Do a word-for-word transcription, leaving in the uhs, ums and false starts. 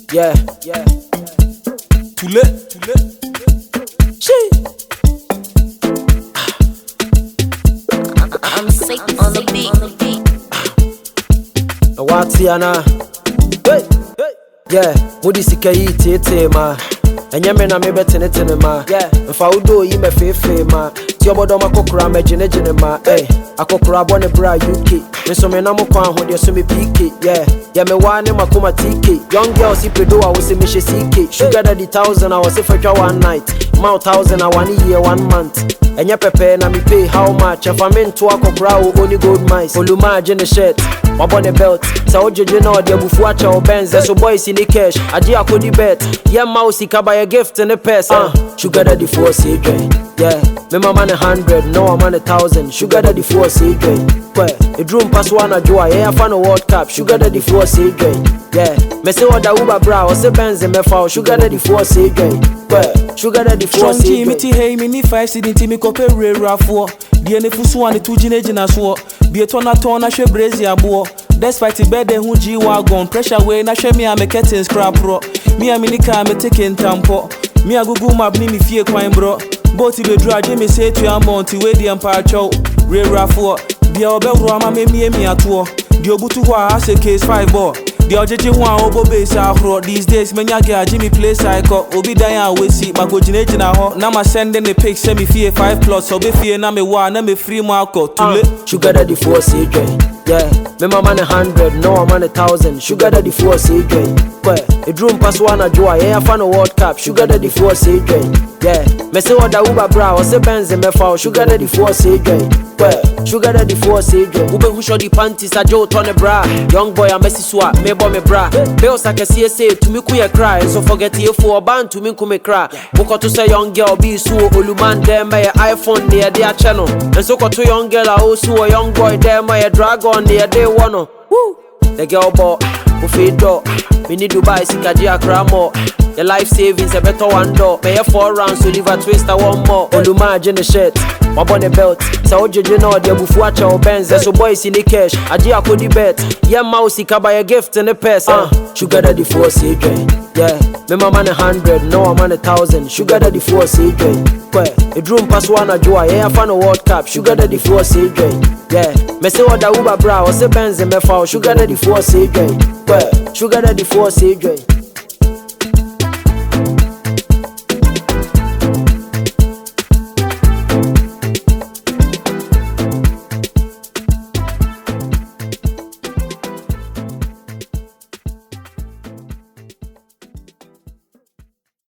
Yeah, yeah. Too late, too late. She. I'm sick on the beat. No what's yana? Hey, hey. Yeah, mudi sika yi tete ma. Enye me na me betene tene ma. Yeah, mfa udo yi me fefe ma. Ti obodo makokura me jene jene ma. Hey, akokura bone bra U K. Me so me na mo kwa ho de so me P K. Yeah, yeah me wa ne makoma T K. Young girl si pedo I was me she C K. Sugar daddy thousand I was say for one night. Mount thousand I one year one month. Enye pepe na me pay how much? If I'm into akokura o only gold mice. Oluma jene shirt. Wabone belt. Sa ojeje na odi abufu acha o Benz. So boys in the cash. Aji akodi bet. Yeah mouse kaba a gift in the purse. Uh, sugar daddy for C J. Yeah, me mama a hundred, no I'm on a thousand. Sugar daddy for C J. Well, a drum pass one a joy. Yeah, I found a World Cup. Sugar daddy for C J. Yeah, me say what the Uber bra. I say Benz and me foul. Sugar daddy for C J. Well, sugar daddy for C J. Strong team, hey, me ni five sitting team, me cope rare raffo. The N F U one the two generations as well. Be a ton of ton a she brazy a boy. Despite the bed who G wagon pressure way na she me a me getting scrap pro. Me a mini car me taking tampo. Me a Google map ni me fear crime bro. Both be draw me say to your monty way the empire chow. Rare raffo. The obel rama me me me at war. The obutu wa has a case five ball. The ojeje one obo base afro. These days menya girl Jimmy play cycle. Obi Diane we see my go jine jina ho. Na ma sending the pics send me fear five plus. So be fear na me one na me free marco. Too late. Sugar daddy for C J. Yeah, me mama a hundred, no I'm on a thousand. Sugar daddy for C J. Well, a drum pass one a joy. Yeah, I found a World Cup. Sugar daddy for C J. Yeah, me say what the Uber bra. I say Benz and me foul. Sugar daddy for C J. Well, sugar daddy for C J. Ube who show the panties a Joe turn a bra. Young boy a messy swap, me boy me bra. Bills like a C S A to me kuya cry. So forget you for a band to me kume cry. Boko to say young girl be so oluman them my iPhone near their channel. And so to young girl I also a young boy them my dragon near they wanna. Woo! The girl bought who feed dog. We need to buy Sikaji Akramo. The life savings a better one door. Pay four rounds to leave a twister one more. Oluma jene shirt. Wabone belt. Sa ojeje na odi abufu acha o Benz. So boys in the cash. Aji akodi bet. Yeah mouse kaba a gift in the purse. Uh, sugar daddy for C J. Yeah, me mama a hundred, no I'm on a thousand. Sugar daddy for C J. Well, a drum pass one a joy. Yeah, I found a World Cup. Sugar daddy for C J. Yeah, me say what the Uber bra. I say Benz and me foul. Sugar daddy for C J. Well, sugar daddy for C J.